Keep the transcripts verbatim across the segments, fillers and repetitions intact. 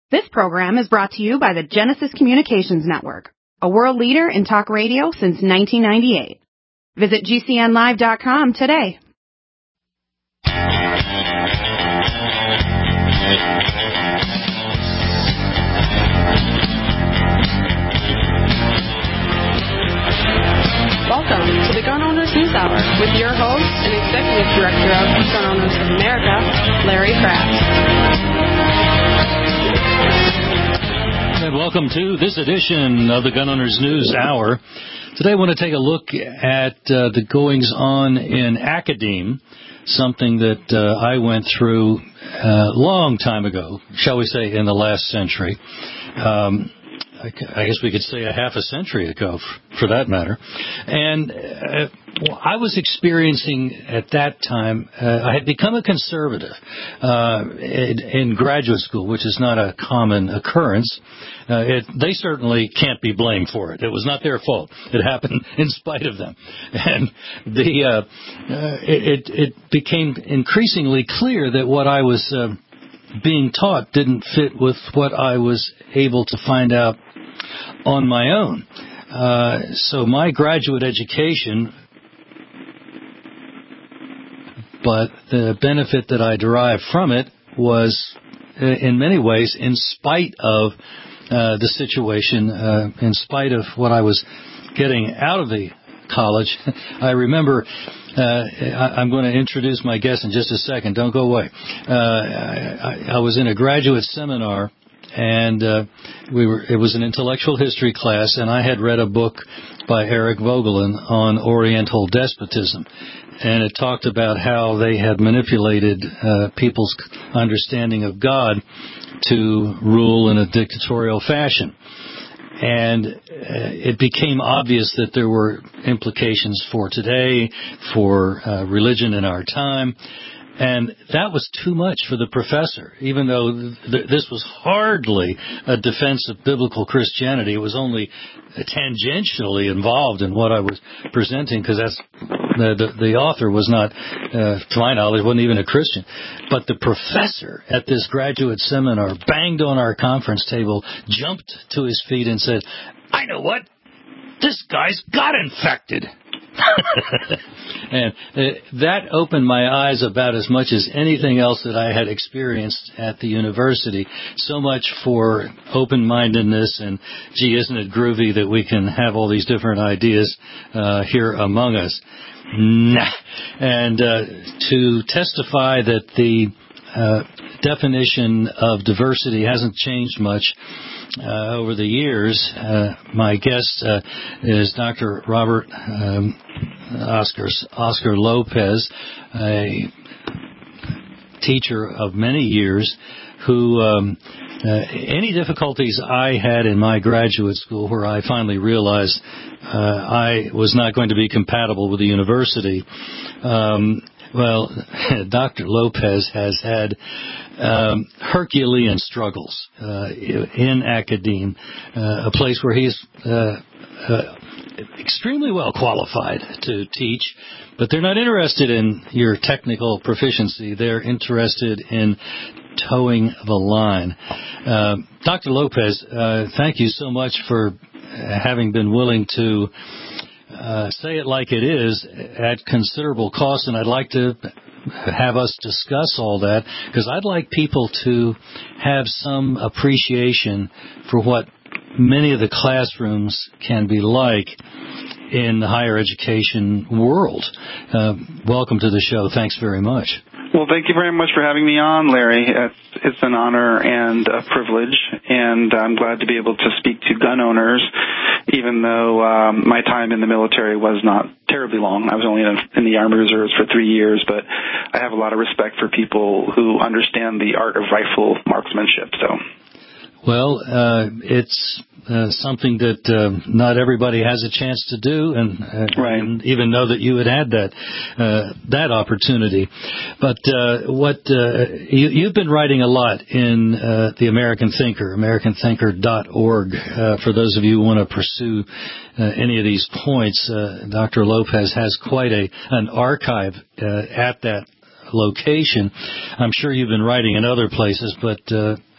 This program is brought to you by the Genesis Communications Network, a world leader in talk radio since nineteen ninety-eight. Visit G C N live dot com today. Welcome to the Gun Owners News Hour with your host and Executive Director of Gun Owners of America, Larry Kraft. And welcome to this edition of the Gun Owners News Hour. Today I want to take a look at uh, the goings-on in academe, something that uh, I went through a long time ago, shall we say in the last century. Um, I guess we could say a half a century ago, for that matter. And uh, I was experiencing at that time, uh, I had become a conservative uh, in, in graduate school, which is not a common occurrence. Uh, it, they certainly can't be blamed for it. It was not their fault. It happened in spite of them. And the uh, uh, it, it became increasingly clear that what I was uh, being taught didn't fit with what I was able to find out on my own. Uh, so my graduate education, but the benefit that I derived from it was, uh, in many ways, in spite of uh, the situation, uh, in spite of what I was getting out of the college. I remember, uh, I, I'm going to introduce my guest in just a second. Don't go away. Uh, I, I was in a graduate seminar, and uh, we were. It was an intellectual history class, and I had read a book by Eric Voegelin on Oriental despotism, and it talked about how they had manipulated uh, people's understanding of God to rule in a dictatorial fashion. And uh, it became obvious that there were implications for today, for uh, religion in our time. And that was too much for the professor, even though th- this was hardly a defense of biblical Christianity. It was only tangentially involved in what I was presenting, because that's the, the, the author was not, uh, to my knowledge, wasn't even a Christian. But the professor at this graduate seminar banged on our conference table, jumped to his feet, and said, "I know what? This guy's got infected." And uh, that opened my eyes about as much as anything else that I had experienced at the university. So much for open-mindedness, and gee, isn't it groovy that we can have all these different ideas uh, here among us? Nah. And uh, to testify that the uh, definition of diversity hasn't changed much Uh, over the years, uh, my guest uh, is Doctor Robert um, Oscar, Oscar Lopez, a teacher of many years, who um, uh, any difficulties I had in my graduate school, where I finally realized uh, I was not going to be compatible with the university, um, well, Doctor Lopez has had um, Herculean struggles uh, in academe, uh, a place where he's uh, uh, extremely well qualified to teach, but they're not interested in your technical proficiency. They're interested in towing the line. Uh, Doctor Lopez, uh, thank you so much for having been willing to Uh, say it like it is at considerable cost, and I'd like to have us discuss all that, because I'd like people to have some appreciation for what many of the classrooms can be like in the higher education world. Uh, welcome to the show. Thanks very much. Well, thank you very much for having me on, Larry. It's, it's an honor and a privilege, and I'm glad to be able to speak to gun owners, even though um, my time in the military was not terribly long. I was only in, in the Army Reserves for three years, but I have a lot of respect for people who understand the art of rifle marksmanship. So, well, uh, it's uh, something that uh, not everybody has a chance to do, and uh, right. even know that you had had that uh, that opportunity. But uh, what uh, you, you've been writing a lot in uh, the American Thinker, American Thinker dot org. Uh, for those of you who want to pursue uh, any of these points, uh, Doctor Lopez has quite a an archive uh, at that location. I'm sure you've been writing in other places, but uh,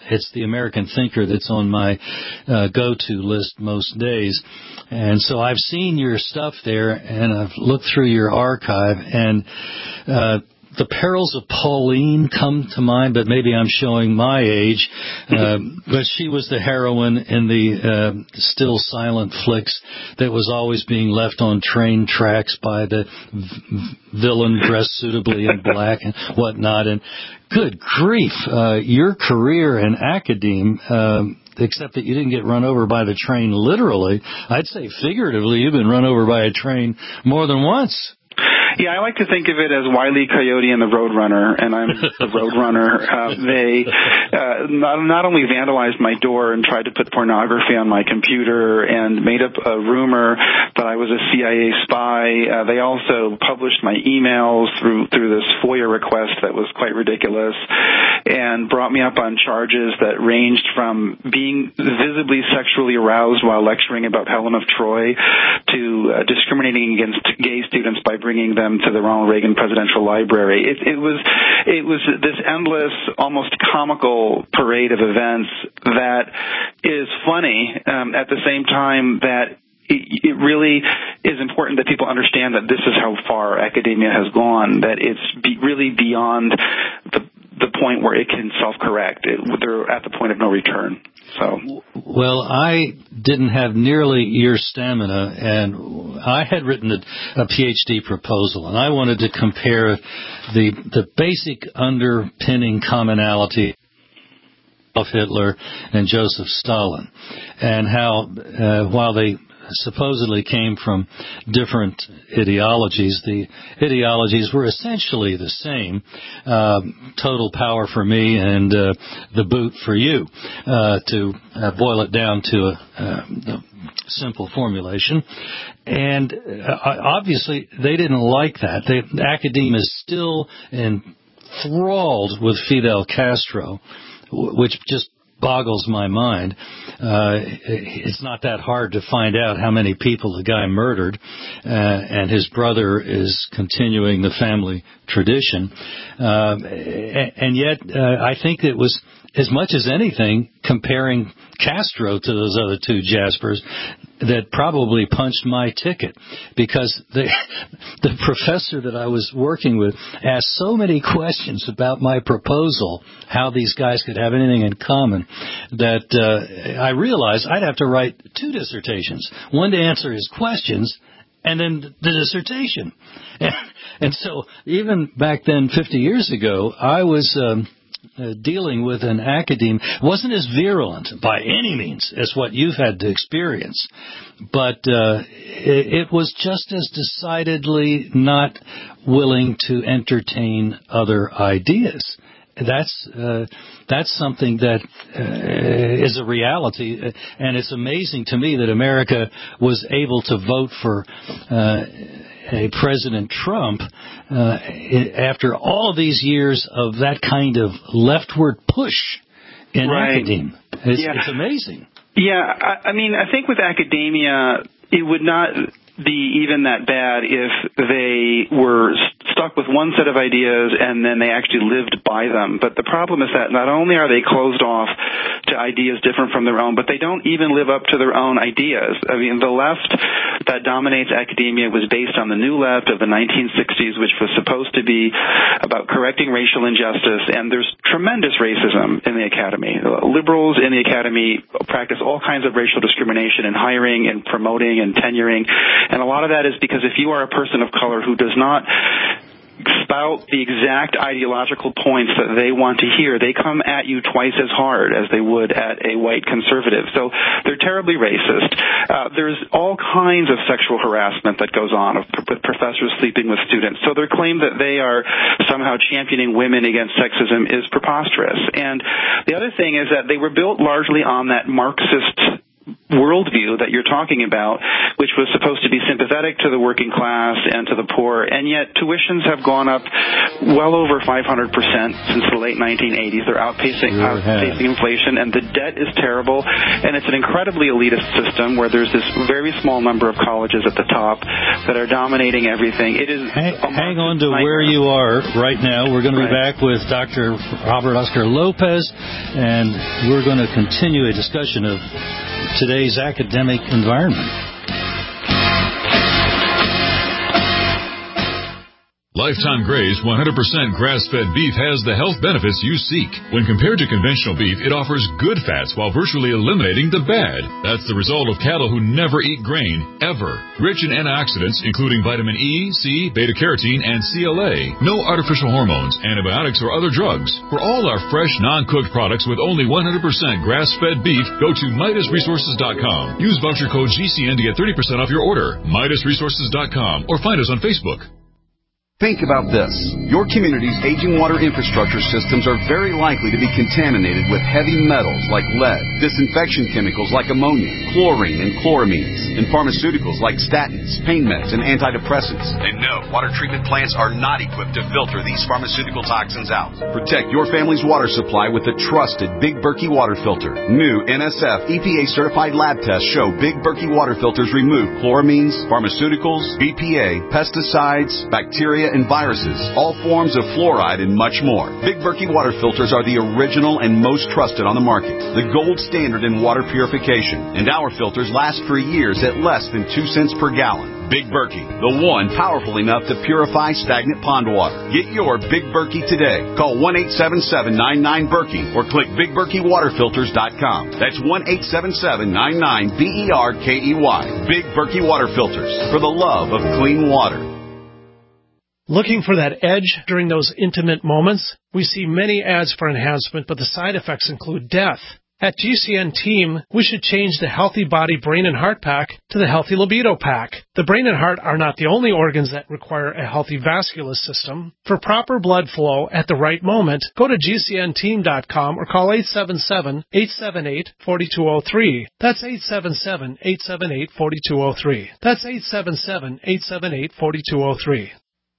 it's the American Thinker that's on my uh, go-to list most days. And so I've seen your stuff there, and I've looked through your archive, and uh, the Perils of Pauline come to mind, but maybe I'm showing my age. Uh, but she was the heroine in the uh, still silent flicks that was always being left on train tracks by the v- villain dressed suitably in black and whatnot. And good grief, uh, your career in academe, um, except that you didn't get run over by the train literally, I'd say figuratively, you've been run over by a train more than once. Yeah, I like to think of it as Wile E. Coyote and the Roadrunner, and I'm the Roadrunner. Uh, they uh, not, not only vandalized my door and tried to put pornography on my computer and made up a rumor that I was a C I A spy, uh, they also published my emails through through this FOIA request that was quite ridiculous, and brought me up on charges that ranged from being visibly sexually aroused while lecturing about Helen of Troy to uh, discriminating against gay students by bringing them to the Ronald Reagan Presidential Library. It, it was it was this endless, almost comical parade of events that is funny um, at the same time that it, it really is important that people understand that this is how far academia has gone, that it's be, really beyond the the point where it can self-correct. It, they're at the point of no return. So, well, I didn't have nearly your stamina, and I had written a, a PhD proposal, and I wanted to compare the the basic underpinning commonality of Hitler and Joseph Stalin, and how uh, while they supposedly came from different ideologies, the ideologies were essentially the same. Uh, total power for me and uh, the boot for you, uh, to uh, boil it down to a, a simple formulation. And uh, obviously they didn't like that. They, academia is still enthralled with Fidel Castro, which just boggles my mind. Uh, it's not that hard to find out how many people the guy murdered, uh, and his brother is continuing the family tradition. Uh, and yet, uh, I think it was, as much as anything, comparing Castro to those other two Jaspers, that probably punched my ticket, because the, the professor that I was working with asked so many questions about my proposal, how these guys could have anything in common, that uh, I realized I'd have to write two dissertations, one to answer his questions and then the dissertation. And, and so even back then, fifty years ago, I was Um, Uh, dealing with an academe wasn't as virulent by any means as what you've had to experience, but uh, it, it was just as decidedly not willing to entertain other ideas. That's uh, that's something that uh, is a reality, and it's amazing to me that America was able to vote for uh, a President Trump uh, after all these years of that kind of leftward push in right. academia. It's, yeah. it's amazing. Yeah, I, I mean, I think with academia, it would not be even that bad if they were stuck with one set of ideas and then they actually lived by them. But the problem is that not only are they closed off to ideas different from their own, but they don't even live up to their own ideas. I mean, the left that dominates academia was based on the New Left of the nineteen sixties, which was supposed to be about correcting racial injustice, and there's tremendous racism in the academy. Liberals in the academy practice all kinds of racial discrimination in hiring and promoting and tenuring. And a lot of that is because if you are a person of color who does not spout the exact ideological points that they want to hear, they come at you twice as hard as they would at a white conservative. So they're terribly racist. Uh, there's all kinds of sexual harassment that goes on with professors sleeping with students. So their claim that they are somehow championing women against sexism is preposterous. And the other thing is that they were built largely on that Marxist worldview that you're talking about, which was supposed to be sympathetic to the working class and to the poor, and yet tuitions have gone up well over five hundred percent since the late nineteen eighties. They're outpacing, sure outpacing inflation, and the debt is terrible, and it's an incredibly elitist system where there's this very small number of colleges at the top that are dominating everything. It is hang, hang on to where you are right now. We're going to be right. back with Doctor Robert Oscar Lopez, and we're going to continue a discussion of today's academic environment. Lifetime Graze one hundred percent grass-fed beef has the health benefits you seek. When compared to conventional beef, it offers good fats while virtually eliminating the bad. That's the result of cattle who never eat grain, ever. Rich in antioxidants, including vitamin E, C, beta-carotene, and C L A. No artificial hormones, antibiotics, or other drugs. For all our fresh, non-cooked products with only one hundred percent grass-fed beef, go to Midas Resources dot com. Use voucher code G C N to get thirty percent off your order. Midas Resources dot com or find us on Facebook. Think about this. Your community's aging water infrastructure systems are very likely to be contaminated with heavy metals like lead, disinfection chemicals like ammonia, chlorine and chloramines, and pharmaceuticals like statins, pain meds, and antidepressants. And no, water treatment plants are not equipped to filter these pharmaceutical toxins out. Protect your family's water supply with the trusted Big Berkey water filter. New N S F E P A-certified lab tests show Big Berkey water filters remove chloramines, pharmaceuticals, B P A, pesticides, bacteria, and viruses, all forms of fluoride, and much more. Big Berkey water filters are the original and most trusted on the market, the gold standard in water purification, and our filters last for years at less than two cents per gallon. Big Berkey, the one powerful enough to purify stagnant pond water. Get your Big Berkey today. Call one eight seven seven, nine nine, Berkey or click Big Berkey Water Filters dot com. That's one eight seven seven, nine nine, B E R K E Y. Big Berkey Water Filters, for the love of clean water. Looking for that edge during those intimate moments? We see many ads for enhancement, but the side effects include death. At G C N Team, we should change the Healthy Body Brain and Heart Pack to the Healthy Libido Pack. The brain and heart are not the only organs that require a healthy vascular system. For proper blood flow at the right moment, go to G C N team dot com or call eight seven seven, eight seven eight, four two zero three. That's eight seven seven, eight seven eight, four two zero three. That's eight seven seven, eight seven eight, four two zero three.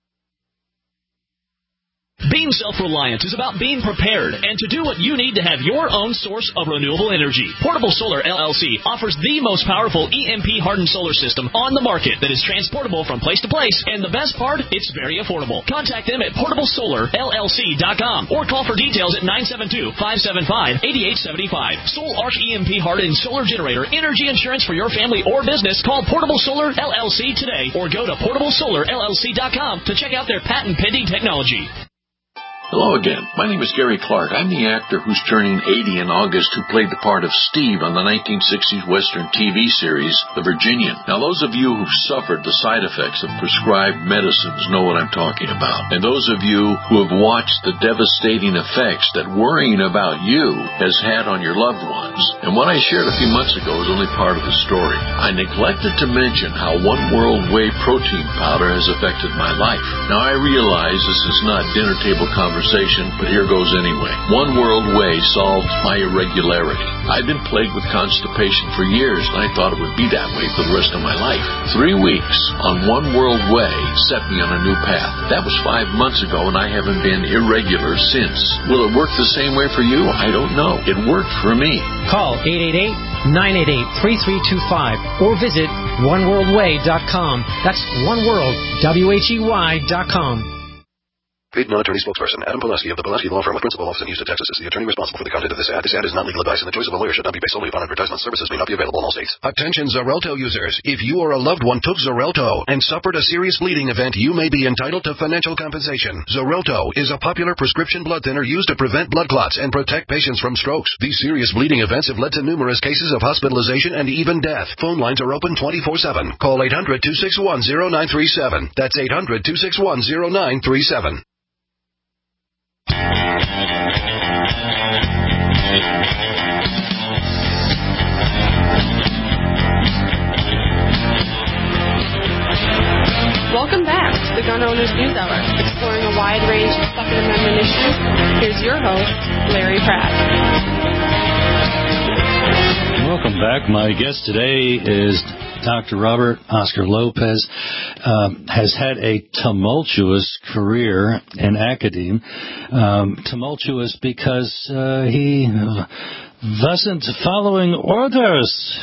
Being self-reliant is about being prepared and to do what you need to have your own source of renewable energy. Portable Solar L L C offers the most powerful E M P-hardened solar system on the market that is transportable from place to place, and the best part, it's very affordable. Contact them at portable solar L L C dot com or call for details at nine seven two, five seven five, eight eight seven five. Sol Arch E M P-hardened solar generator energy insurance for your family or business. Call Portable Solar L L C today or go to portable solar L L C dot com to check out their patent-pending technology. Hello again. My name is Gary Clark. I'm the actor who's turning eighty in August who played the part of Steve on the nineteen sixties Western T V series, The Virginian. Now, those of you who've suffered the side effects of prescribed medicines know what I'm talking about. And those of you who have watched the devastating effects that worrying about you has had on your loved ones. And what I shared a few months ago is only part of the story. I neglected to mention how One World Whey protein powder has affected my life. Now, I realize this is not dinner table conversation, but here goes anyway. One World Whey solved my irregularity. I've been plagued with constipation for years, and I thought it would be that way for the rest of my life. Three weeks on One World Whey set me on a new path. That was five months ago, and I haven't been irregular since. Will it work the same way for you? I don't know. It worked for me. Call eight eight eight, nine eight eight, three three two five or visit one world way dot com. That's One World, W H E Y dot com. Paid non-attorney spokesperson Adam Pulaski of the Pulaski Law Firm of Principal Office in Houston, Texas is the attorney responsible for the content of this ad. This ad is not legal advice, and the choice of a lawyer should not be based solely upon advertisement. Services may not be available in all states. Attention Xarelto users. If you or a loved one took Xarelto and suffered a serious bleeding event, you may be entitled to financial compensation. Xarelto is a popular prescription blood thinner used to prevent blood clots and protect patients from strokes. These serious bleeding events have led to numerous cases of hospitalization and even death. Phone lines are open twenty-four seven. Call eight hundred, two six one, zero nine three seven. That's eight hundred, two six one, zero nine three seven. Welcome back to the Gun Owners News Hour, exploring a wide range of Second Amendment issues. Here's your host, Larry Pratt. Welcome Welcome back. My guest today is Doctor Robert Oscar Lopez. Um, has had a tumultuous career in academia. Um, tumultuous because uh, he wasn't following orders.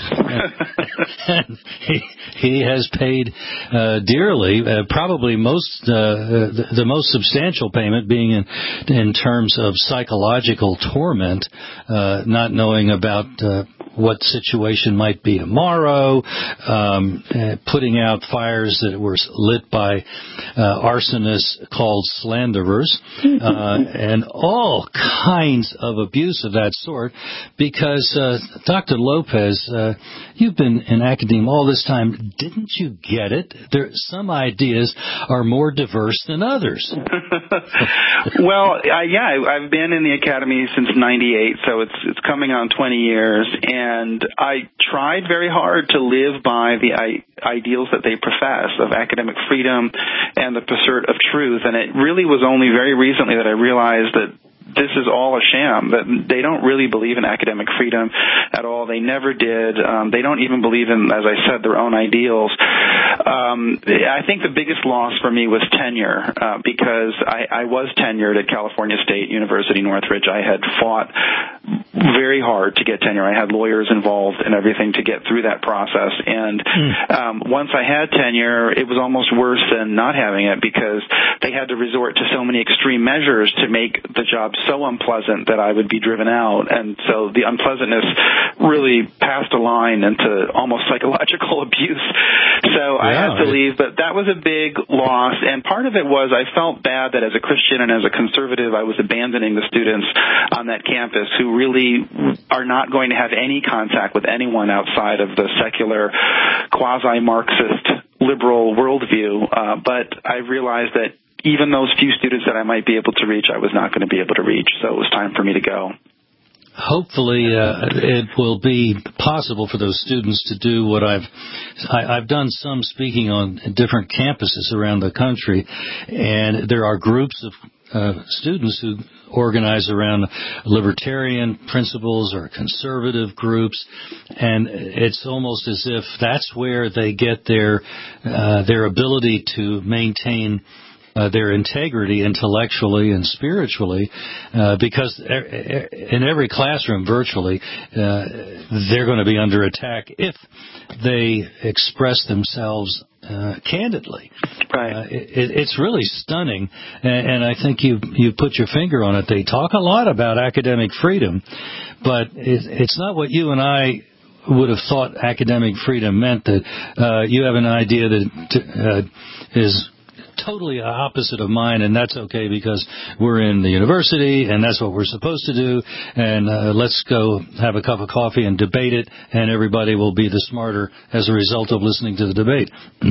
And he, he has paid uh, dearly, uh, probably most uh, the, the most substantial payment being in, in terms of psychological torment, uh, not knowing about uh, what situation might be tomorrow, um, uh, putting out fires that were lit by uh, arsonists called slanderers, uh, and all kinds of abuse of that sort. Because, uh, Doctor Lopez, uh, you've been in academia all this time. Didn't you get it? There, some ideas are more diverse than others. Well, uh, yeah, I've been in the academy since ninety-eight, so it's it's coming on twenty years, and I tried very hard to live by the I- ideals that they profess of academic freedom and the pursuit of truth, and it really was only very recently that I realized that this is all a sham, that they don't really believe in academic freedom at all. They never did. Um, they don't even believe in, as I said, their own ideals. Um, I think the biggest loss for me was tenure, uh, because I, I was tenured at California State University, Northridge. I had fought very hard to get tenure. I had lawyers involved and everything to get through that process. And um, once I had tenure, it was almost worse than not having it, because they had to resort to so many extreme measures to make the job so unpleasant that I would be driven out. And so the unpleasantness really passed a line into almost psychological abuse. So yeah, I had to leave, but that was a big loss. And part of it was I felt bad that as a Christian and as a conservative, I was abandoning the students on that campus who really are not going to have any contact with anyone outside of the secular, quasi-Marxist, liberal worldview. Uh, but I realized that even those few students that I might be able to reach, I was not going to be able to reach. So it was time for me to go. Hopefully, uh, it will be possible for those students to do what I've I, I've done some speaking on different campuses around the country, and there are groups of uh, students who organize around libertarian principles or conservative groups, and it's almost as if that's where they get their uh, their ability to maintain Uh, their integrity intellectually and spiritually, uh, because in every classroom virtually, uh, they're going to be under attack if they express themselves uh, candidly. Right. Uh, it, it's really stunning, and, and I think you you put your finger on it. They talk a lot about academic freedom, but it, it's not what you and I would have thought academic freedom meant, that uh, you have an idea that uh, is totally opposite of mine, and that's okay because we're in the university and that's what we're supposed to do, and uh, let's go have a cup of coffee and debate it, and everybody will be the smarter as a result of listening to the debate.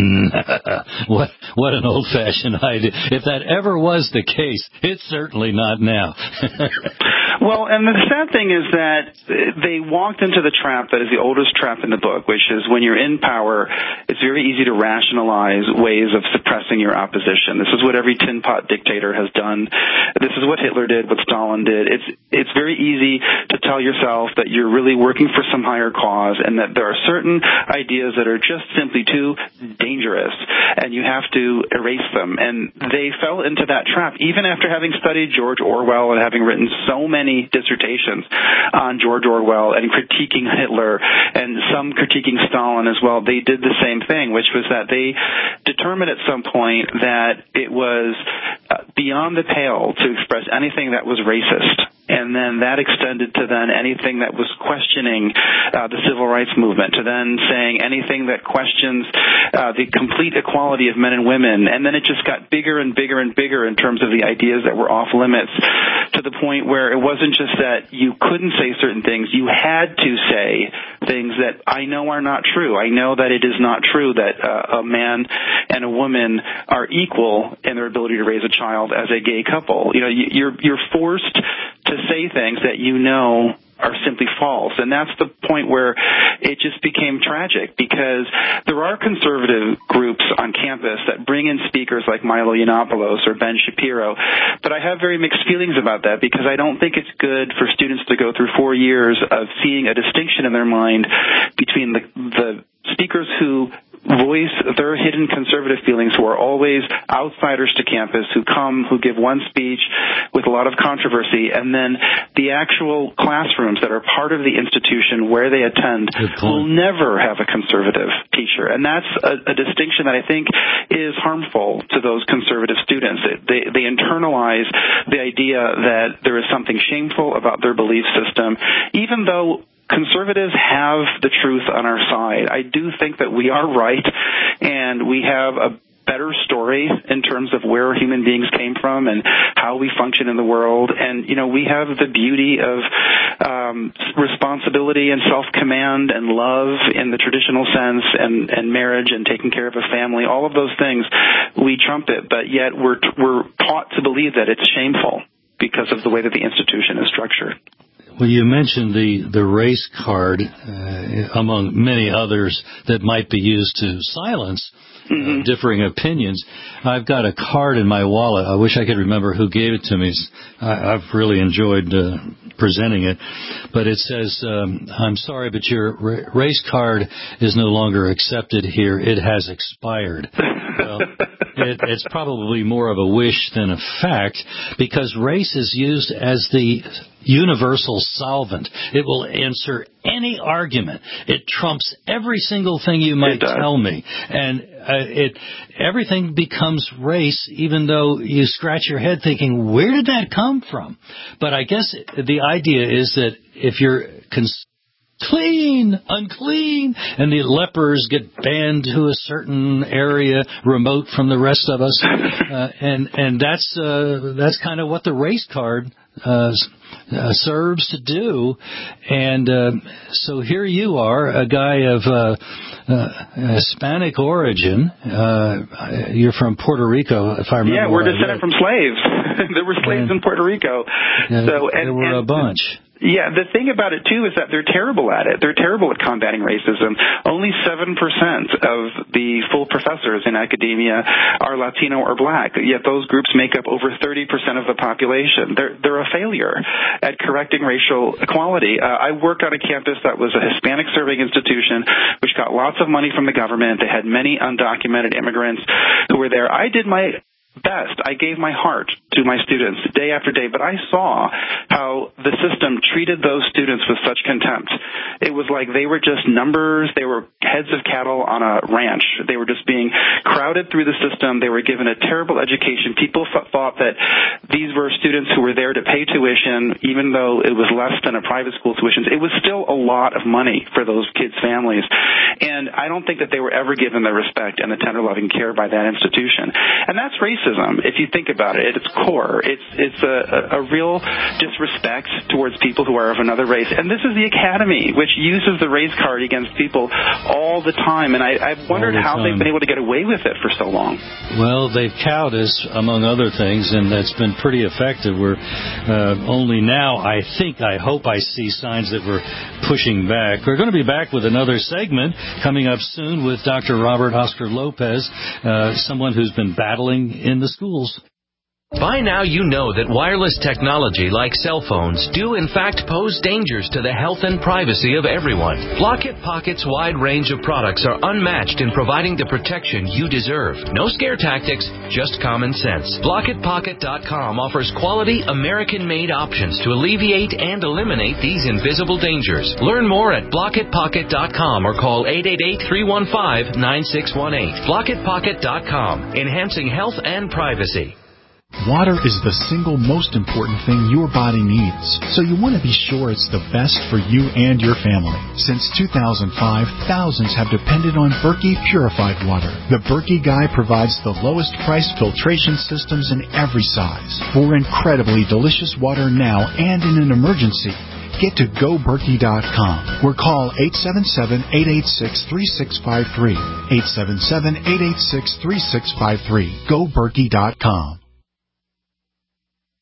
what what an old-fashioned idea. If that ever was the case, it's certainly not now. Well, and the sad thing is that they walked into the trap that is the oldest trap in the book, which is when you're in power, it's very easy to rationalize ways of suppressing your opposition. This is what every tin pot dictator has done. This is what Hitler did, what Stalin did. It's it's very easy to tell yourself that you're really working for some higher cause, and that there are certain ideas that are just simply too dangerous, and you have to erase them. And they fell into that trap, even after having studied George Orwell and having written so many dissertations on George Orwell and critiquing Hitler and some critiquing Stalin as well. They did the same thing, which was that they determined at some point that it was beyond the pale to express anything that was racist. And then that extended to then anything that was questioning uh, the civil rights movement, to then saying anything that questions uh, the complete equality of men and women. And then it just got bigger and bigger and bigger in terms of the ideas that were off limits, to the point where it wasn't just that you couldn't say certain things, you had to say things that I know are not true. I know that it is not true that uh, a man and a woman are equal in their ability to raise a child as a gay couple. You know, you're you're forced to say things that you know are simply false. And that's the point where it just became tragic, because there are conservative groups on campus that bring in speakers like Milo Yiannopoulos or Ben Shapiro, but I have very mixed feelings about that, because I don't think it's good for students to go through four years of seeing a distinction in their mind between the, the speakers who voice their hidden conservative feelings, who are always outsiders to campus, who come, who give one speech with a lot of controversy, and then the actual classrooms that are part of the institution where they attend will never have a conservative teacher. And that's a, a distinction that I think is harmful to those conservative students. They, they internalize the idea that there is something shameful about their belief system, even though conservatives have the truth on our side. I do think that we are right, and we have a better story in terms of where human beings came from and how we function in the world. And, you know, we have the beauty of um, responsibility and self-command and love in the traditional sense, and, and marriage and taking care of a family. All of those things we trumpet, but yet we're, we're taught to believe that it's shameful because of the way that the institution is structured. Well, you mentioned the, the race card, uh, among many others that might be used to silence mm-hmm. uh, differing opinions. I've got a card in my wallet. I wish I could remember who gave it to me. I, I've really enjoyed uh, presenting it. But it says, um, I'm sorry, but your ra- race card is no longer accepted here. It has expired. Well, it, it's probably more of a wish than a fact, because race is used as the universal solvent. It will answer any argument. It trumps every single thing you might tell me. And uh, it everything becomes race, even though you scratch your head thinking, where did that come from? But I guess the idea is that if you're cons- clean, unclean, and the lepers get banned to a certain area remote from the rest of us, uh, and and that's uh, that's kind of what the race card uh, uh, serves to do. And uh, so here you are, a guy of uh, uh, Hispanic origin. Uh, you're from Puerto Rico, if I remember. Yeah, we're descended from slaves. There were slaves and, in Puerto Rico. Uh, so and, there were and, a bunch. Yeah, the thing about it, too, is that they're terrible at it. They're terrible at combating racism. Only seven percent of the full professors in academia are Latino or black, yet those groups make up over thirty percent of the population. They're, they're a failure at correcting racial equality. Uh, I worked on a campus that was a Hispanic serving institution, which got lots of money from the government. They had many undocumented immigrants who were there. I did my best. I gave my heart to my students day after day, but I saw how the system treated those students with such contempt. It was like they were just numbers. They were heads of cattle on a ranch. They were just being crowded through the system. They were given a terrible education. People f- thought that these were students who were there to pay tuition, even though it was less than a private school tuition. It was still a lot of money for those kids' families. And I don't think that they were ever given the respect and the tender loving care by that institution. And that's racism. If you think about it, at its core, it's it's a, a, a real disrespect towards people who are of another race. And this is the academy, which uses the race card against people all the time. And I, I've wondered how they've been able to get away with it for so long. Well, they've cowed us, among other things, and that's been pretty effective. We're uh, only now, I think, I hope I see signs that we're pushing back. We're going to be back with another segment coming up soon with Doctor Robert Oscar Lopez, uh, someone who's been battling in the schools. By now you know that wireless technology like cell phones do in fact pose dangers to the health and privacy of everyone. Blockit Pocket's wide range of products are unmatched in providing the protection you deserve. No scare tactics, just common sense. Blockit Pocket dot com offers quality American-made options to alleviate and eliminate these invisible dangers. Learn more at Blockit Pocket dot com or call eight eight eight, three one five, nine six one eight. Blockit Pocket dot com, enhancing health and privacy. Water is the single most important thing your body needs, so you want to be sure it's the best for you and your family. Since two thousand five, thousands have depended on Berkey purified water. The Berkey Guy provides the lowest price filtration systems in every size for incredibly delicious water now and in an emergency. Get to go berkey dot com or call eight seven seven, eight eight six, three six five three. eight seven seven, eight eight six, three six five three. go berkey dot com.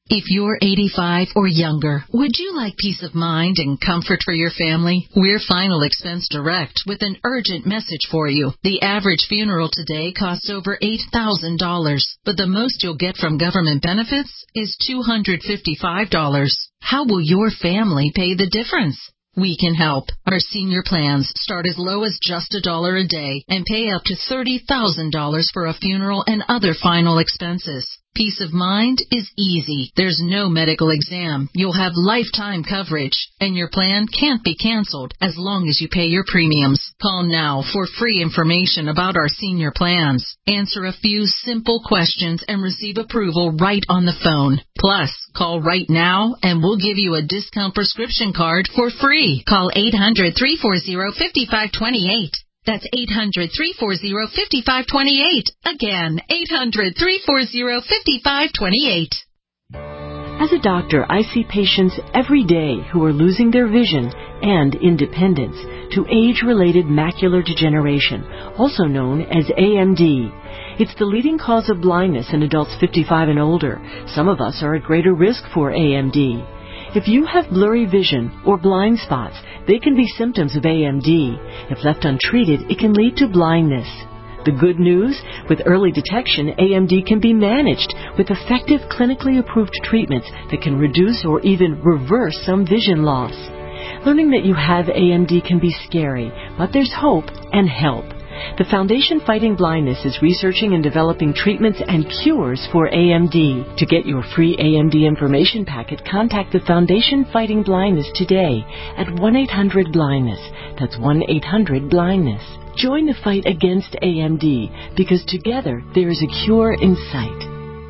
If you're eighty-five or younger, would you like peace of mind and comfort for your family? We're Final Expense Direct with an urgent message for you. The average funeral today costs over eight thousand dollars, but the most you'll get from government benefits is two hundred fifty-five dollars. How will your family pay the difference? We can help. Our senior plans start as low as just a dollar a day and pay up to thirty thousand dollars for a funeral and other final expenses. Peace of mind is easy. There's no medical exam. You'll have lifetime coverage, and your plan can't be canceled as long as you pay your premiums. Call now for free information about our senior plans. Answer a few simple questions and receive approval right on the phone. Plus, call right now and we'll give you a discount prescription card for free. Call eight hundred, three four zero, five five two eight. That's eight hundred, three four zero, five five two eight. Again, eight hundred, three four zero, five five two eight. As a doctor, I see patients every day who are losing their vision and independence to age-related macular degeneration, also known as A M D. It's the leading cause of blindness in adults fifty-five and older. Some of us are at greater risk for A M D. If you have blurry vision or blind spots, they can be symptoms of A M D. If left untreated, it can lead to blindness. The good news? With early detection, A M D can be managed with effective clinically approved treatments that can reduce or even reverse some vision loss. Learning that you have A M D can be scary, but there's hope and help. The Foundation Fighting Blindness is researching and developing treatments and cures for A M D. To get your free A M D information packet, contact the Foundation Fighting Blindness today at one eight hundred blindness. That's one eight hundred blindness. Join the fight against A M D, because together there is a cure in sight.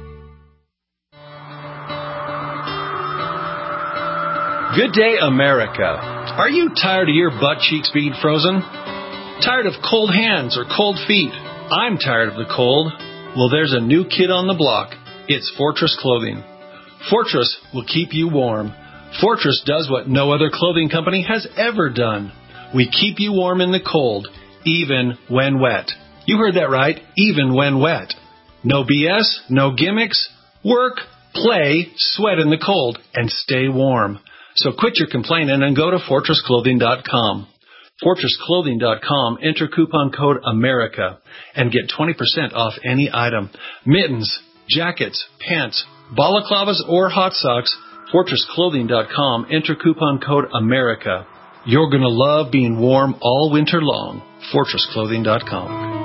Good day, America. Are you tired of your butt cheeks being frozen? Tired of cold hands or cold feet? I'm tired of the cold. Well, there's a new kid on the block. It's Fortress Clothing. Fortress will keep you warm. Fortress does what no other clothing company has ever done. We keep you warm in the cold, even when wet. You heard that right, even when wet. No B S, no gimmicks. Work, play, sweat in the cold, and stay warm. So quit your complaining and go to fortress clothing dot com. fortress clothing dot com, enter coupon code AMERICA and get twenty percent off any item. Mittens, jackets, pants, balaclavas, or hot socks, fortress clothing dot com, enter coupon code AMERICA. You're going to love being warm all winter long. fortress clothing dot com.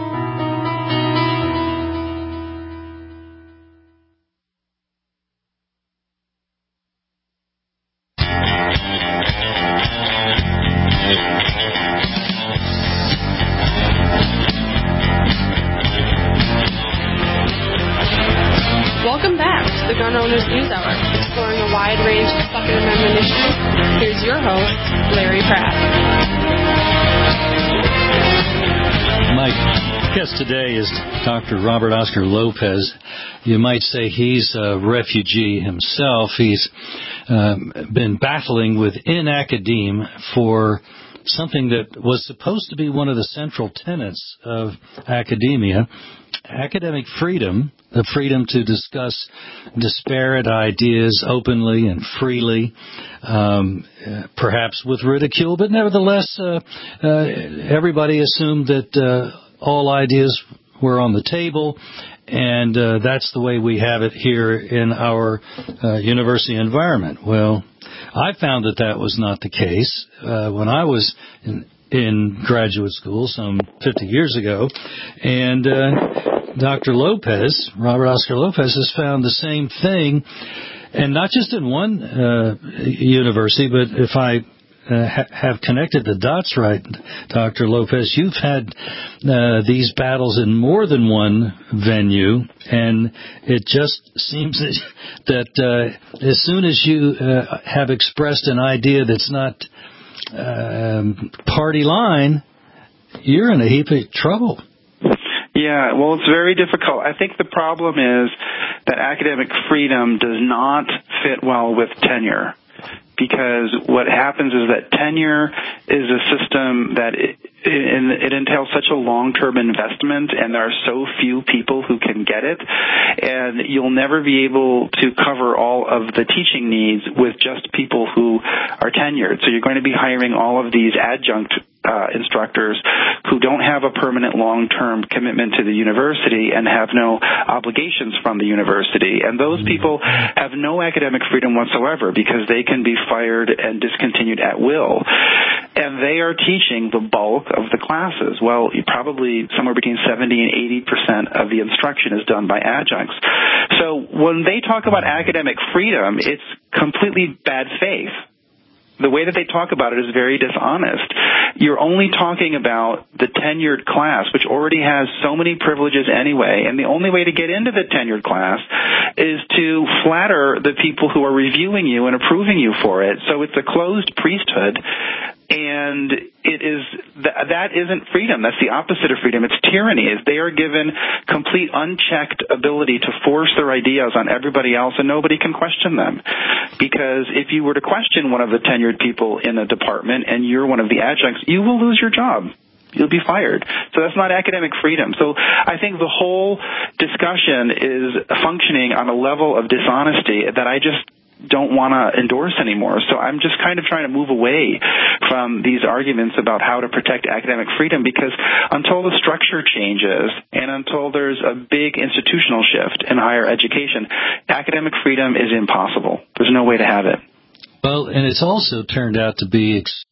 Welcome back to the Gun Owners News Hour, exploring a wide range of Second Amendment issues. Here's your host, Larry Pratt. My guest today is Doctor Robert Oscar Lopez. You might say he's a refugee himself. He's um, been battling within academia for something that was supposed to be one of the central tenets of academia, academic freedom, the freedom to discuss disparate ideas openly and freely, um, uh, perhaps with ridicule, but nevertheless, uh, uh, everybody assumed that uh, all ideas were on the table, and uh, that's the way we have it here in our uh, university environment. Well, I found that that was not the case uh, when I was in, in graduate school some fifty years ago, and uh, Doctor Lopez, Robert Oscar Lopez, has found the same thing, and not just in one uh, university, but if I uh, ha- have connected the dots right, Doctor Lopez, you've had uh, these battles in more than one venue, and it just seems that, that uh, as soon as you uh, have expressed an idea that's not um, party line, you're in a heap of trouble. Yeah, well, it's very difficult. I think the problem is that academic freedom does not fit well with tenure, because what happens is that tenure is a system that it, and it entails such a long-term investment, and there are so few people who can get it, and you'll never be able to cover all of the teaching needs with just people who are tenured. So you're going to be hiring all of these adjunct uh, instructors who don't have a permanent long-term commitment to the university and have no obligations from the university. And those people have no academic freedom whatsoever because they can be fired and discontinued at will. And they are teaching the bulk of the classes. Well, you probably somewhere between seventy and eighty percent of the instruction is done by adjuncts. So when they talk about academic freedom, it's completely bad faith. The way that they talk about it is very dishonest. You're only talking about the tenured class, which already has so many privileges anyway, and the only way to get into the tenured class is to flatter the people who are reviewing you and approving you for it. So it's a closed priesthood, and it is th- that isn't freedom. That's the opposite of freedom. It's tyranny. They are given complete unchecked ability to force their ideas on everybody else, and nobody can question them. Because if you were to question one of the tenured people in a department and you're one of the adjuncts, you will lose your job. You'll be fired. So that's not academic freedom. So I think the whole discussion is functioning on a level of dishonesty that I just don't want to endorse anymore. So I'm just kind of trying to move away from these arguments about how to protect academic freedom, because until the structure changes and until there's a big institutional shift in higher education, academic freedom is impossible. There's no way to have it. Well, and it's also turned out to be ex-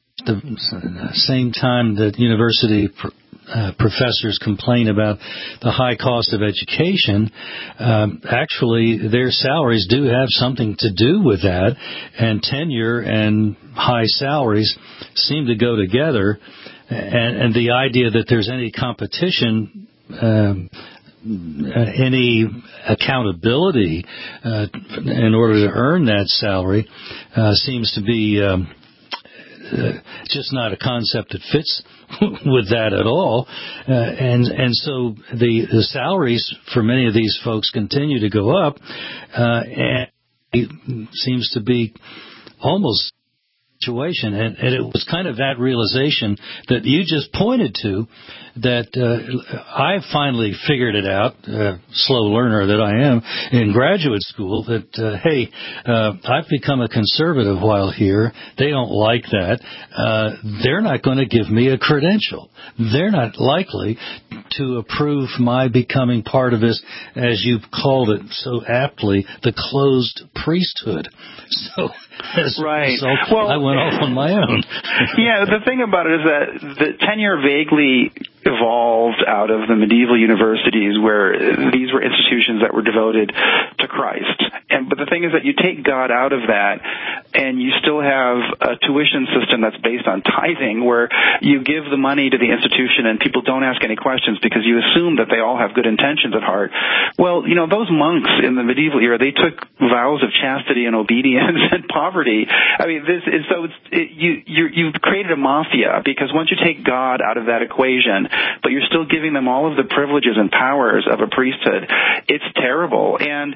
the same time that university pr- Uh, professors complain about the high cost of education, um, actually their salaries do have something to do with that, and tenure and high salaries seem to go together, and, and the idea that there's any competition, um, any accountability uh, in order to earn that salary uh, seems to be um, uh, just not a concept that fits with that at all, uh, and and so the, the salaries for many of these folks continue to go up, uh, and it seems to be almost situation, and, and it was kind of that realization that you just pointed to that uh, I finally figured it out, uh, slow learner that I am, in graduate school, that, uh, hey, uh, I've become a conservative while here. They don't like that. Uh, they're not going to give me a credential. They're not likely to approve my becoming part of this, as you called it so aptly, the closed priesthood. So, as right. a result, well, I went off on my own. Yeah, the thing about it is that the tenure vaguely evolved out of the medieval universities, where these were institutions that were devoted to Christ. And but the thing is that you take God out of that, and you still have a tuition system that's based on tithing, where you give the money to the institution and people don't ask any questions because you assume that they all have good intentions at heart. Well, you know, those monks in the medieval era, they took vows of chastity and obedience and poverty. I mean, this is so it's, it, you you you've created a mafia, because once you take God out of that equation, but you're still giving them all of the privileges and powers of a priesthood, it's terrible. And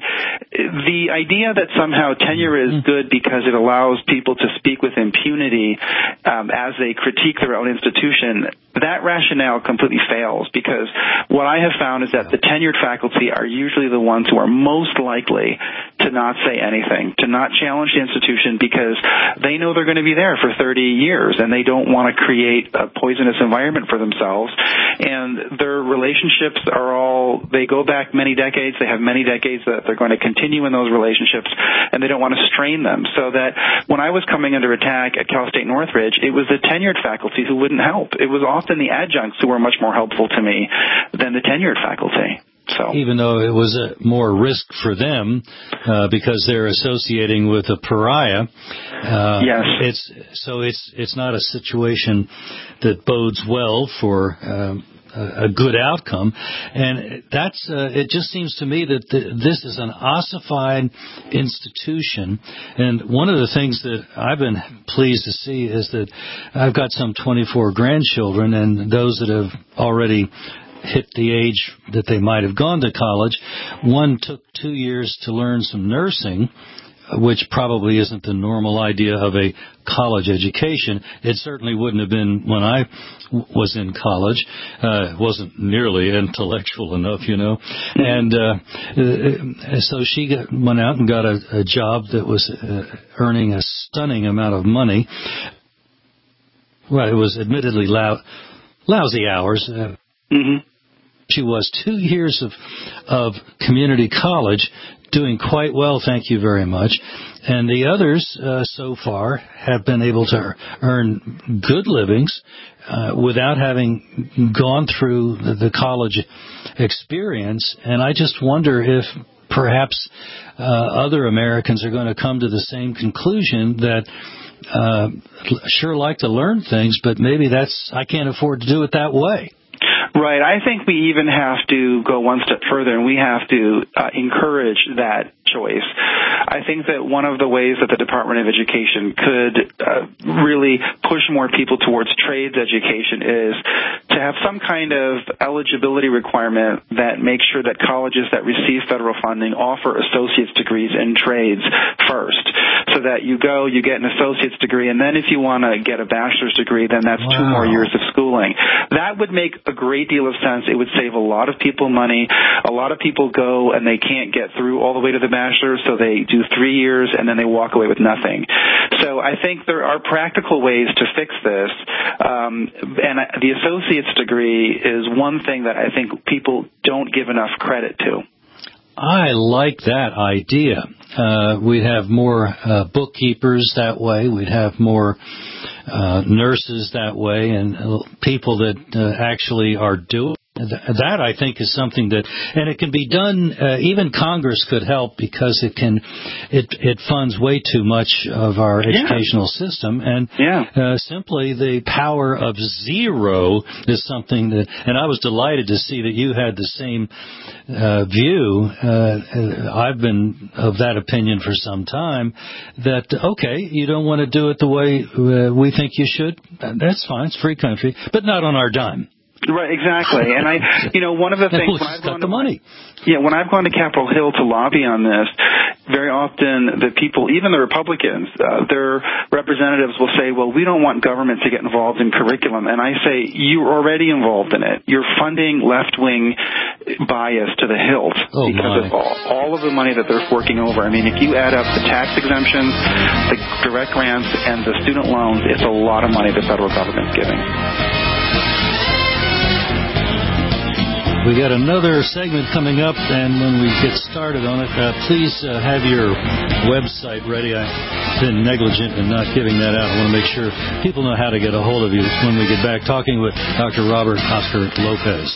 the idea that somehow tenure is good because it allows people to speak with impunity um, as they critique their own institution, that rationale completely fails, because what I have found is that the tenured faculty are usually the ones who are most likely to not say anything, to not challenge the institution, because they know they're going to be there for thirty years and they don't want to create a poisonous environment for themselves. And their relationships are all, they go back many decades. They have many decades that they're going to continue in those relationships, and they don't want to strain them. So that when I was coming under attack at Cal State Northridge, it was the tenured faculty who wouldn't help. It was often the adjuncts who were much more helpful to me than the tenured faculty. So. Even though it was a more risk for them uh, because they're associating with a pariah, uh, yes. It's so it's it's not a situation that bodes well for um, a, a good outcome, and that's uh, it. Just seems to me that the, this is an ossified institution, and one of the things that I've been pleased to see is that I've got some twenty-four grandchildren, and those that have already hit the age that they might have gone to college. One took two years to learn some nursing, which probably isn't the normal idea of a college education. It certainly wouldn't have been when I w- was in college. Uh, it wasn't nearly intellectual enough, you know. And uh, so she got, went out and got a, a job that was uh, earning a stunning amount of money. Well, it was admittedly lou- lousy hours. Uh, mm-hmm. She was two years of of community college, doing quite well, thank you very much. And the others uh, so far have been able to earn good livings uh, without having gone through the, the college experience. And I just wonder if perhaps uh, other Americans are going to come to the same conclusion that uh, sure like to learn things, but maybe that's I can't afford to do it that way. Right. I think we even have to go one step further, and we have to uh, encourage that choice. I think that one of the ways that the Department of Education could uh, really push more people towards trades education is to have some kind of eligibility requirement that makes sure that colleges that receive federal funding offer associate's degrees in trades first, so that you go, you get an associate's degree, and then if you want to get a bachelor's degree, then that's wow. two more years of schooling. That would make a great deal of sense. It would save a lot of people money. A lot of people go and they can't get through all the way to the bachelor's, so they do three years and then they walk away with nothing. So I think there are practical ways to fix this, um, and the associate's degree is one thing that I think people don't give enough credit to. I like that idea. Uh, we'd have more uh, bookkeepers that way. We'd have more uh, nurses that way, and uh, people that uh, actually are doing that. I think is something that, and it can be done. Uh, even Congress could help because it can, it it funds way too much of our yeah. educational system, and yeah. uh, simply the power of zero is something that. And I was delighted to see that you had the same uh, view. Uh, I've been of that opinion for some time. That okay, you don't want to do it the way uh, we think you should. That's fine. It's a free country, but not on our dime. Right, exactly. And I, you know, one of the things we'll when I've got gone the to, money. Yeah, when I've gone to Capitol Hill to lobby on this, very often the people, even the Republicans, uh, their representatives will say, "Well, we don't want government to get involved in curriculum." And I say, "You're already involved in it. You're funding left-wing bias to the hilt oh because my. of all, all of the money that they're forking over. I mean, if you add up the tax exemptions, the direct grants, and the student loans, it's a lot of money the federal government's giving." We got another segment coming up, and when we get started on it, uh, please uh, have your website ready. I've been negligent in not giving that out. I want to make sure people know how to get a hold of you when we get back talking with Doctor Robert Oscar Lopez.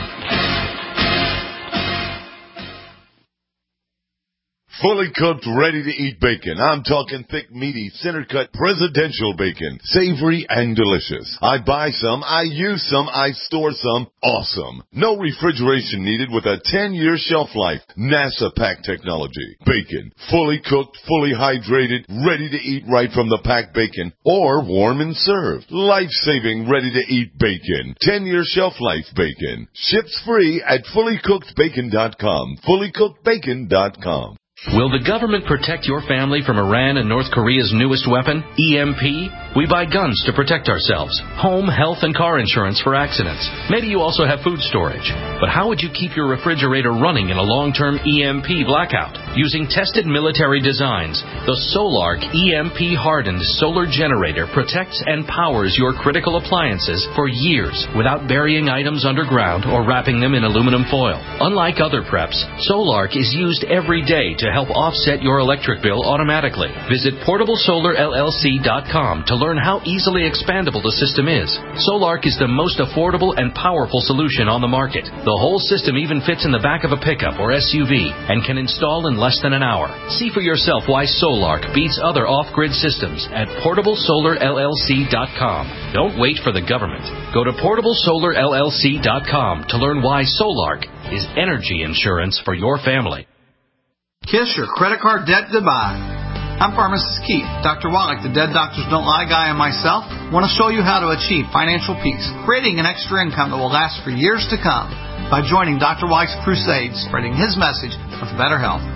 Fully cooked, ready-to-eat bacon. I'm talking thick, meaty, center-cut presidential bacon. Savory and delicious. I buy some, I use some, I store some. Awesome. No refrigeration needed with a ten-year shelf life. NASA pack technology. Bacon. Fully cooked, fully hydrated, ready to eat right from the packed bacon. Or warm and served. Life-saving, ready-to-eat bacon. ten-year shelf life bacon. Ships free at fully cooked bacon dot com. fully cooked bacon dot com. Will the government protect your family from Iran and North Korea's newest weapon, E M P? We buy guns to protect ourselves, home, health, and car insurance for accidents. Maybe you also have food storage. But how would you keep your refrigerator running in a long-term E M P blackout? Using tested military designs, the Solark E M P-hardened solar generator protects and powers your critical appliances for years without burying items underground or wrapping them in aluminum foil. Unlike other preps, Solark is used every day to help offset your electric bill automatically. Visit portable solar L L C dot com to learn how easily expandable the system is. Solark is the most affordable and powerful solution on the market. The whole system even fits in the back of a pickup or S U V and can install in less than an hour. See for yourself why Solark beats other off-grid systems at portable solar L L C dot com. Don't wait for the government. Go to portable solar L L C dot com to learn why Solark is energy insurance for your family. Kiss your credit card debt goodbye. I'm Pharmacist Keith. Doctor Wallach, the Dead Doctors Don't Lie guy, and myself want to show you how to achieve financial peace, creating an extra income that will last for years to come by joining Doctor Wallach's crusade, spreading his message of better health.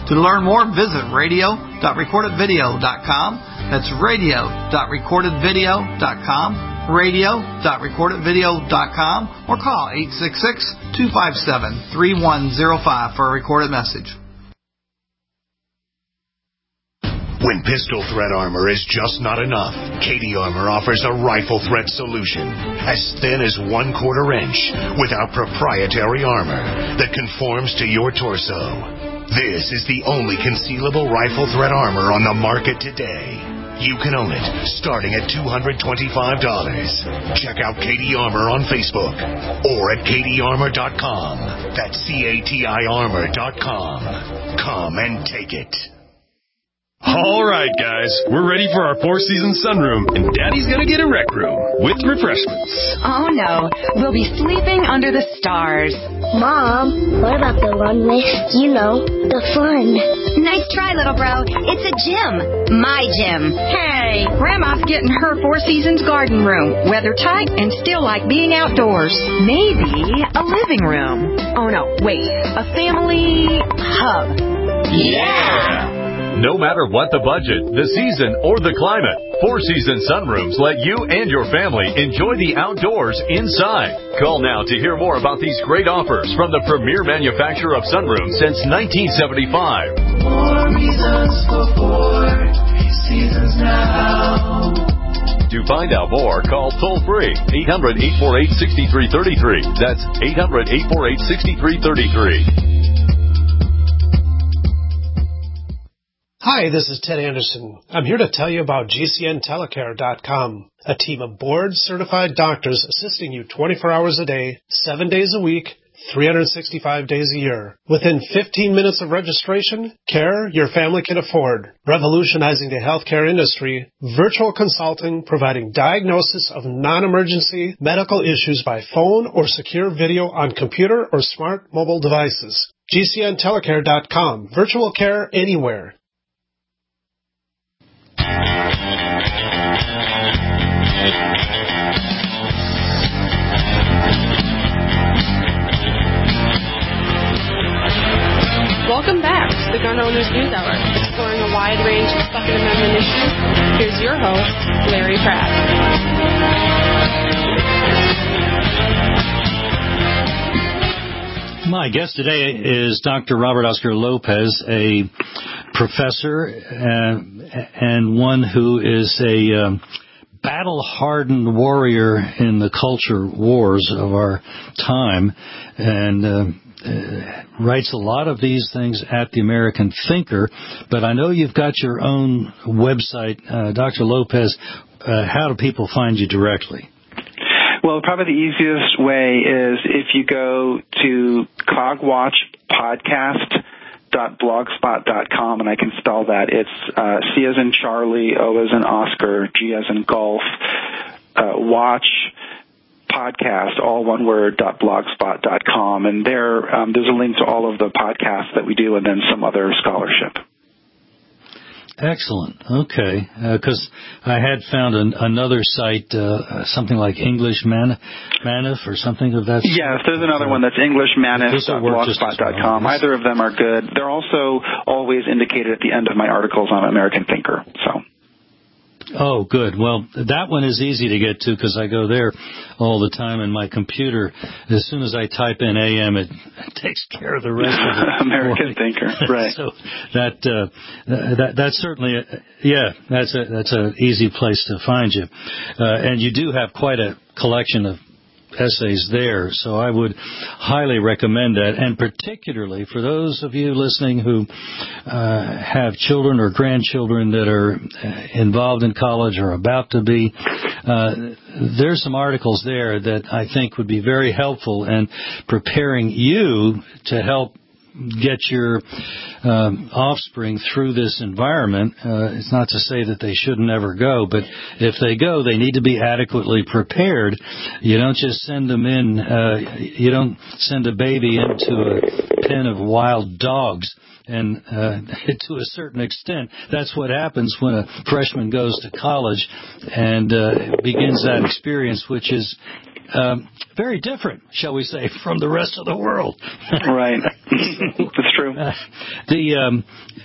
To learn more, visit radio dot recorded video dot com. That's radio dot recorded video dot com, radio dot recorded video dot com, or call eight six six, two five seven, three one zero five for a recorded message. When pistol thread armor is just not enough, K D Armor offers a rifle thread solution as thin as one quarter inch with our proprietary armor that conforms to your torso. This is the only concealable rifle thread armor on the market today. You can own it starting at two hundred twenty-five dollars. Check out K D Armor on Facebook or at K D armor dot com. That's C A T I armor dot com. Come and take it. All right, guys, we're ready for our Four Seasons sunroom, and Daddy's gonna get a rec room with refreshments. Oh, no. We'll be sleeping under the stars. Mom, what about the one with, you know, the fun? Nice try, little bro. It's a gym. My gym. Hey, Grandma's getting her Four Seasons garden room. Weather tight and still like being outdoors. Maybe a living room. Oh, no, wait. A family hub. Yeah! No matter what the budget, the season, or the climate, Four Seasons Sunrooms let you and your family enjoy the outdoors inside. Call now to hear more about these great offers from the premier manufacturer of sunrooms since nineteen seventy-five. More reasons for Four Seasons now. To find out more, call toll-free eight hundred, eight four eight, six three three three. That's eight hundred, eight four eight, six three three three. Hi, this is Ted Anderson. I'm here to tell you about G C N telecare dot com, a team of board-certified doctors assisting you twenty-four hours a day, seven days a week, three hundred sixty-five days a year. Within fifteen minutes of registration, care your family can afford. Revolutionizing the healthcare industry, virtual consulting providing diagnosis of non-emergency medical issues by phone or secure video on computer or smart mobile devices. G C N telecare dot com. Virtual care anywhere. Welcome back to the Gun Owners News Hour, exploring a wide range of Second Amendment issues. Here's your host, Larry Pratt. My guest today is Doctor Robert Oscar Lopez, a professor uh, and one who is a um, battle-hardened warrior in the culture wars of our time, and uh, uh, writes a lot of these things at the American Thinker. But I know you've got your own website, uh, Doctor Lopez. Uh, how do people find you directly? Well, probably the easiest way is if you go to cogwatch podcast dot blogspot dot com, and I can spell that. It's uh, C as in Charlie, O as in Oscar, G as in Golf, uh, watch podcast, all one word, dot blogspot dot com, and there um, there's a link to all of the podcasts that we do, and then some other scholarship. Excellent. Okay, because uh, I had found an, another site, uh, something like English Man- Manif or something of that sort. Yes, there's another one that's english manif dot blogspot dot com. Well. Either of them are good. They're also always indicated at the end of my articles on American Thinker. So. Oh, good. Well, that one is easy to get to because I go there all the time, and my computer, as soon as I type in A M, it takes care of the rest of it. American Thinker, right? So that uh, that that's certainly a, yeah, that's a that's an easy place to find you, uh, and you do have quite a collection of essays there, so I would highly recommend that, and particularly for those of you listening who uh, have children or grandchildren that are involved in college or about to be, uh, there's some articles there that I think would be very helpful in preparing you to help get your um, offspring through this environment. Uh, it's not to say that they shouldn't ever go, but if they go, they need to be adequately prepared. You don't just send them in, uh, you don't send a baby into a pen of wild dogs. And uh, to a certain extent, that's what happens when a freshman goes to college and uh, begins that experience, which is um, very different, shall we say, from the rest of the world. Right. That's true. Uh, the um,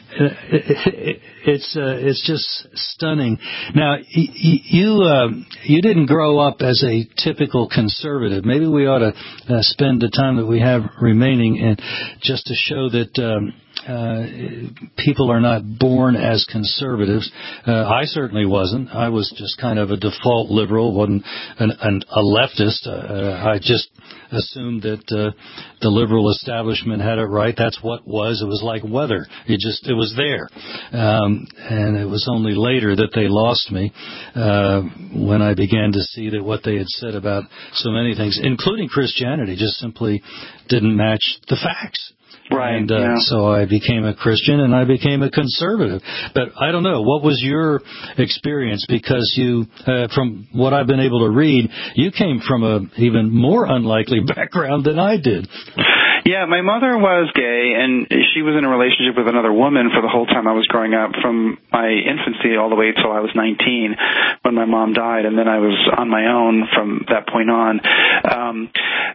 it, it's uh, it's just stunning. Now, y- y- you uh, you didn't grow up as a typical conservative. Maybe we ought to uh, spend the time that we have remaining and just to show that. Um, Uh, people are not born as conservatives. Uh, I certainly wasn't. I was just kind of a default liberal, wasn't an, an, a leftist. Uh, I just assumed that uh, the liberal establishment had it right. That's what was. It was like weather. It just it was there, um, and it was only later that they lost me uh, when I began to see that what they had said about so many things, including Christianity, just simply didn't match the facts. Right. And uh, yeah. so I became a Christian and I became a conservative. But I don't know, what was your experience? Because you, uh, from what I've been able to read, you came from a even more unlikely background than I did. Yeah, my mother was gay, and she was in a relationship with another woman for the whole time I was growing up, from my infancy all the way till I was nineteen when my mom died, and then I was on my own from that point on. Um,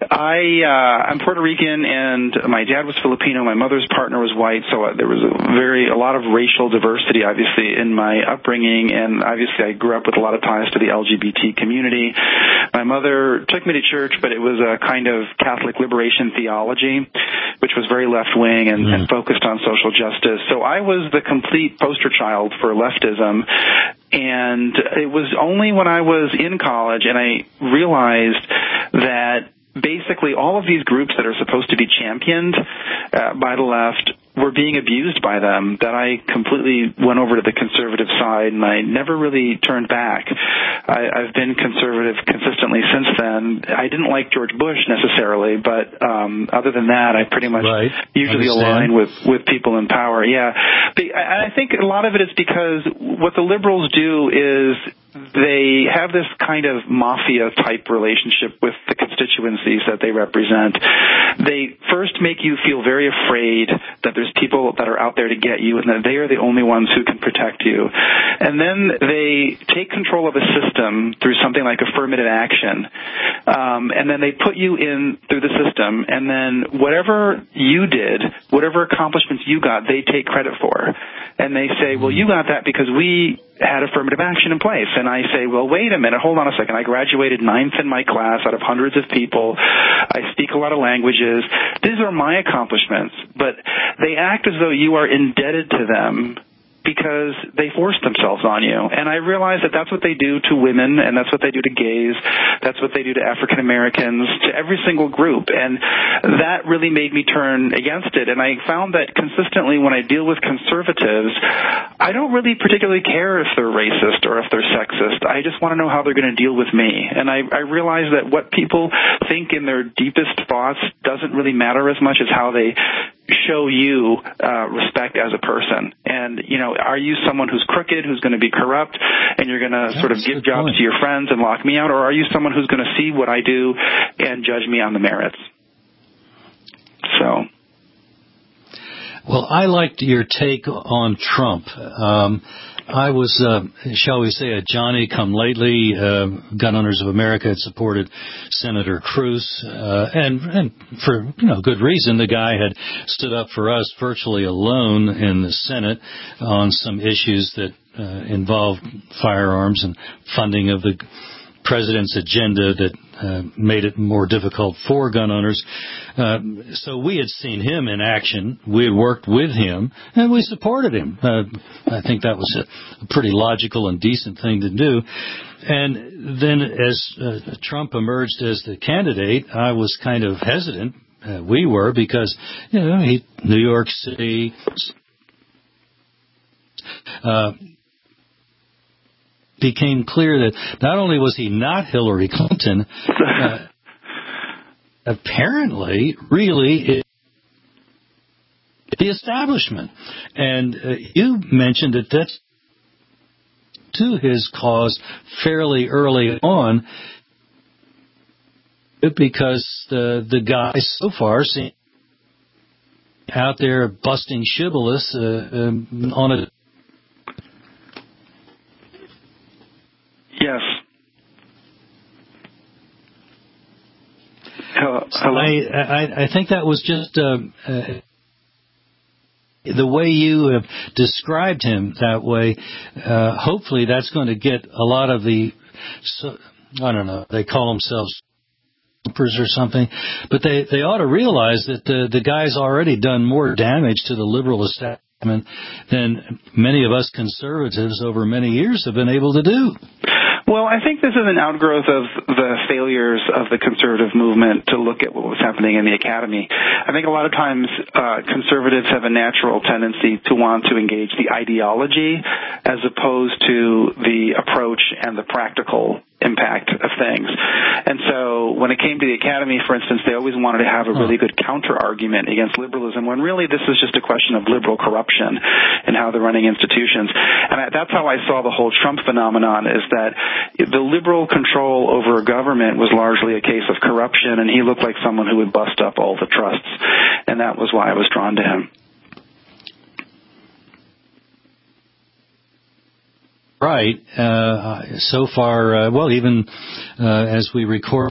I, uh, I'm Puerto Rican, and my dad was Filipino. My mother's partner was white, so there was a very, a lot of racial diversity, obviously, in my upbringing, and obviously I grew up with a lot of ties to the L G B T community. My mother took me to church, but it was a kind of Catholic liberation theology, which was very left-wing and, mm. and focused on social justice. So I was the complete poster child for leftism, and it was only when I was in college and I realized that basically all of these groups that are supposed to be championed uh, by the left were being abused by them, that I completely went over to the conservative side, and I never really turned back. I, I've been conservative consistently since then. I didn't like George Bush necessarily, but um, other than that, I pretty much right. usually Understand. align with, with people in power. Yeah, but I, I think a lot of it is because what the liberals do is they have this kind of mafia-type relationship with the constituencies that they represent. They first make you feel very afraid that there's people that are out there to get you and that they are the only ones who can protect you. And then they take control of a system through something like affirmative action. Um, and then they put you in through the system, and then whatever you did, whatever accomplishments you got, they take credit for. And they say, well, you got that because we had affirmative action in place. And I say, well, wait a minute, hold on a second. I graduated ninth in my class out of hundreds of people. I speak a lot of languages. These are my accomplishments. But they act as though you are indebted to them because they force themselves on you. And I realize that that's what they do to women, and that's what they do to gays, that's what they do to African Americans, to every single group. And that really made me turn against it. And I found that consistently when I deal with conservatives, I don't really particularly care if they're racist or if they're sexist. I just want to know how they're going to deal with me. And I, I realize that what people think in their deepest thoughts doesn't really matter as much as how they show you uh, respect as a person. And, you know, are you someone who's crooked, who's going to be corrupt, and you're going to sort of give jobs point. to your friends and lock me out, or are you someone who's going to see what I do and judge me on the merits? So. Well, I liked your take on Trump. Um, I was, uh, shall we say, a Johnny-come-lately. Uh, Gun Owners of America had supported Senator Cruz, uh, and, and for you know good reason. The guy had stood up for us virtually alone in the Senate on some issues that uh, involved firearms and funding of the president's agenda that uh, made it more difficult for gun owners. Uh, so we had seen him in action. We had worked with him, and we supported him. Uh, I think that was a, a pretty logical and decent thing to do. And then as uh, Trump emerged as the candidate, I was kind of hesitant. Uh, we were, because, you know, he, New York City... Uh, became clear that not only was he not Hillary Clinton, uh, apparently, really, it, the establishment. And uh, you mentioned that that's to his cause fairly early on, because the the guy so far seems out there busting shibboleths uh, um, on a Yes. Hello? I, I, I think that was just uh, uh, the way you have described him that way. Uh, hopefully that's going to get a lot of the, so, I don't know, they call themselves or something, but they, they ought to realize that the, the guy's already done more damage to the liberal establishment than many of us conservatives over many years have been able to do. Well, I think this is an outgrowth of the failures of the conservative movement to look at what was happening in the academy. I think a lot of times uh, conservatives have a natural tendency to want to engage the ideology as opposed to the approach and the practical impact of things. And so when it came to the academy, for instance, they always wanted to have a really good counter-argument against liberalism, when really this is just a question of liberal corruption and how they're running institutions. And I, that's how I saw the whole Trump phenomenon, is that the liberal control over government was largely a case of corruption, and he looked like someone who would bust up all the trusts. And that was why I was drawn to him. Right. Uh, so far, uh, well, even uh, as we record,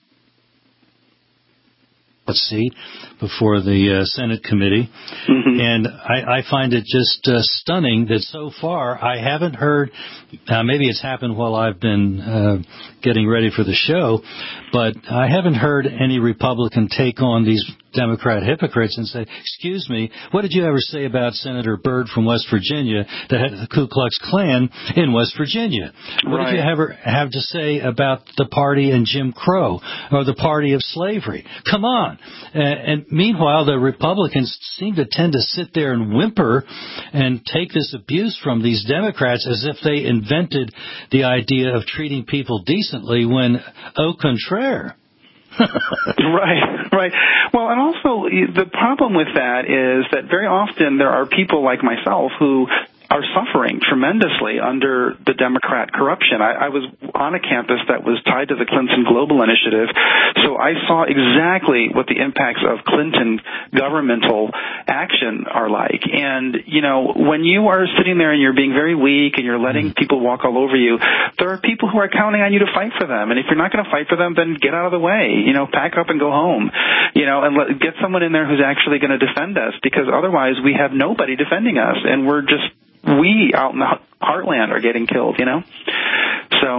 let's see, before the uh, Senate committee, mm-hmm. and I, I find it just uh, stunning that so far I haven't heard, uh, maybe it's happened while I've been uh, getting ready for the show, but I haven't heard any Republican take on these Democrat hypocrites and say, excuse me, what did you ever say about Senator Byrd from West Virginia that had the Ku Klux Klan in West Virginia? What right. did you ever have to say about the party and Jim Crow or the party of slavery? Come on. Uh, and meanwhile, the Republicans seem to tend to sit there and whimper and take this abuse from these Democrats as if they invented the idea of treating people decently when au contraire. Right, right. Well, and also the problem with that is that very often there are people like myself who are suffering tremendously under the Democrat corruption. I, I was on a campus that was tied to the Clinton Global Initiative, so I saw exactly what the impacts of Clinton governmental action are like. And, you know, when you are sitting there and you're being very weak and you're letting people walk all over you, there are people who are counting on you to fight for them. And if you're not going to fight for them, then get out of the way. You know, pack up and go home, you know, and let, get someone in there who's actually going to defend us, because otherwise we have nobody defending us, and we're just we out in the heartland are getting killed, you know? So.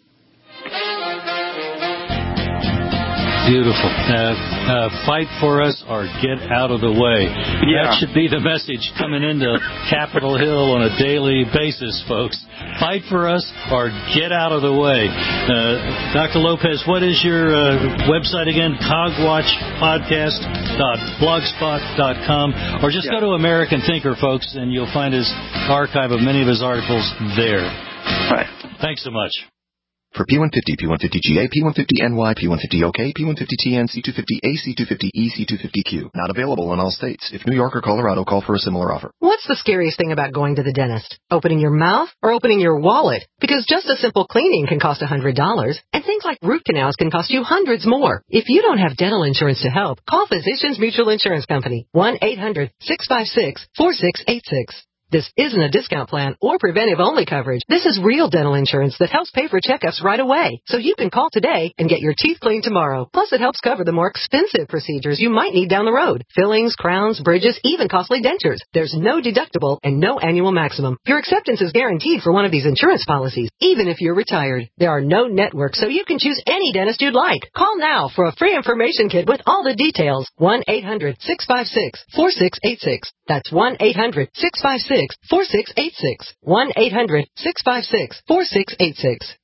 Beautiful. Uh, uh, fight for us or get out of the way. Yeah. That should be the message coming into Capitol Hill on a daily basis, folks. Fight for us or get out of the way. Uh, Doctor Lopez, what is your uh, website again? cogwatch podcast dot blogspot dot com. Or just yeah. go to American Thinker, folks, and you'll find his archive of many of his articles there. Right. Thanks so much. For P one fifty, P one fifty G A, P one fifty N Y, P one fifty O K, P one fifty T N, C two fifty A, C two fifty E, C two fifty Q. Not available in all states. If New York or Colorado, call for a similar offer. What's the scariest thing about going to the dentist? Opening your mouth or opening your wallet? Because just a simple cleaning can cost one hundred dollars, and things like root canals can cost you hundreds more. If you don't have dental insurance to help, call Physicians Mutual Insurance Company. one eight hundred six five six four six eight six. This isn't a discount plan or preventive-only coverage. This is real dental insurance that helps pay for checkups right away. So you can call today and get your teeth cleaned tomorrow. Plus, it helps cover the more expensive procedures you might need down the road. Fillings, crowns, bridges, even costly dentures. There's no deductible and no annual maximum. Your acceptance is guaranteed for one of these insurance policies, even if you're retired. There are no networks, so you can choose any dentist you'd like. Call now for a free information kit with all the details. one eight hundred six five six four six eight six. That's one eight hundred six five six four six eight six. one eight hundred six five six four six eight six.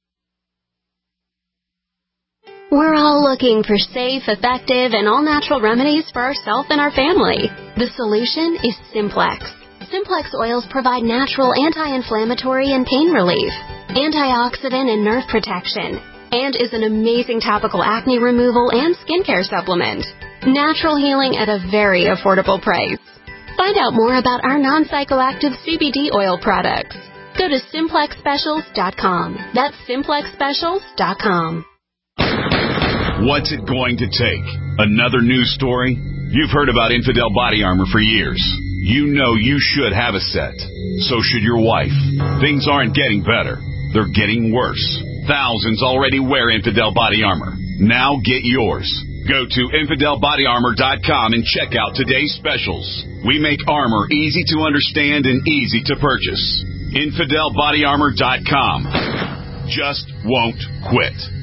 We're all looking for safe, effective, and all-natural remedies for ourselves and our family. The solution is Simplex. Simplex oils provide natural anti-inflammatory and pain relief, antioxidant and nerve protection, and is an amazing topical acne removal and skincare supplement. Natural healing at a very affordable price. Find out more about our non-psychoactive C B D oil products. Go to simplex specials dot com. That's simplex specials dot com. What's it going to take? Another news story? You've heard about Infidel Body Armor for years. You know you should have a set. So should your wife. Things aren't getting better. They're getting worse. Thousands already wear Infidel Body Armor. Now get yours. Go to infidel body armor dot com and check out today's specials. We make armor easy to understand and easy to purchase. infidel body armor dot com. Just won't quit.